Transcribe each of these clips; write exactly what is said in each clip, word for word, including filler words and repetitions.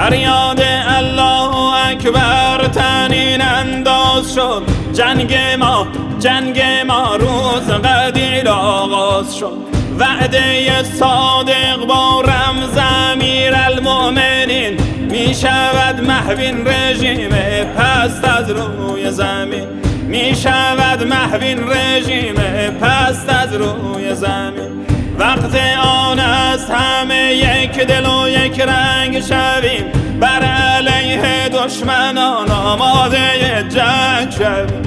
فریاد الله اکبر تنین انداز شد. جنگ ما جنگ ما روز قدیر آغاز شد. وعده صادق با رمز امیرالمؤمنین می شود محوین رژیم پست از روی زمین. می شود محوین رژیم پست از روی زمین. وقت آن است همه یک دل و یک رنگ شویم. بر علیه دشمنان آماده جنگ شویم.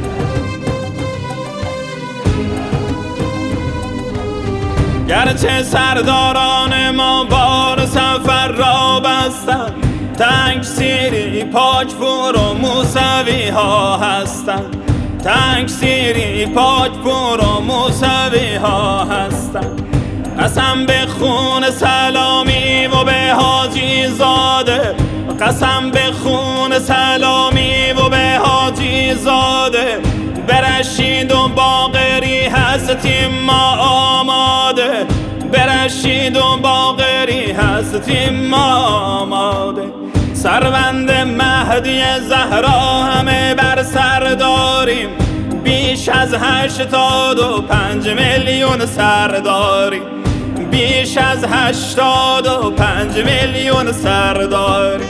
گرچه سرداران ما بار سفر را بستند، تنگ سیری پاکپور و موسوی ها هستند. تنگ سیری پاکپور و موسوی ها هستند. قسم به خون سلامی و به حاجی زاده، قسم به خون سلامی و به حاجی زاده. برشید و باقری هستیم ما آماده، برشید و باقری هستیم ما آماده. سربند مهدی زهرا همه بر سر داریم، بیش از هشتاد و پنج میلیون سر داریم. بیش از هشتاد و پنج میلیون سر داریم.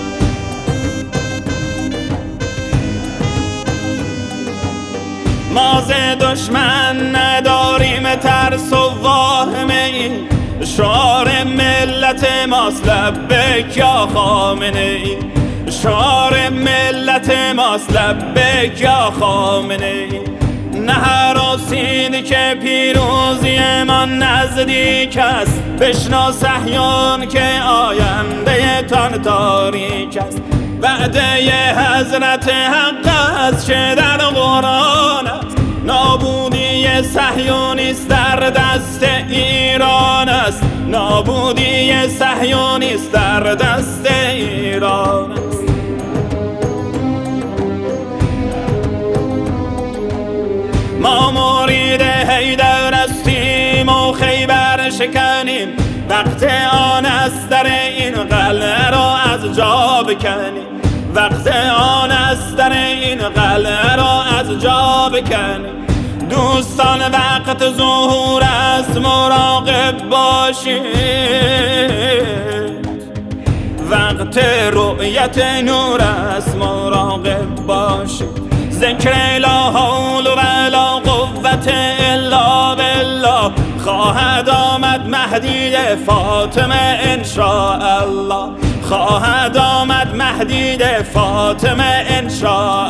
ما ز دشمن نداریم ترس و واهمه ای، شعار ملت ماست لبیک یا خامنه ای. شعار ملت ماست لبیک یا خامنه ای. نه هراسید که پیروزی من نزدیک است، بشنو صهیون که آینده تان تاریک است. وعده حضرت حق است که در قرآن است، نابودی صهیونیست در دست ایران است. نابودی صهیونیست در دست ایران است. ما مرید حیدر هستیم و خیبر شکنیم. وقت آن است در این قلعه را از جا بکنیم. وقت آن است در این قلعه را از جا بکنیم. دوستان وقت ظهور است مراقب باشید. وقت رؤیت نور است مراقب باشید. ذکر لا حول ولا قوة الا بالله خواهد آمد مهدی فاطمه انشاءالله. خواهد آمد مهدی فاطمه انشاءالله.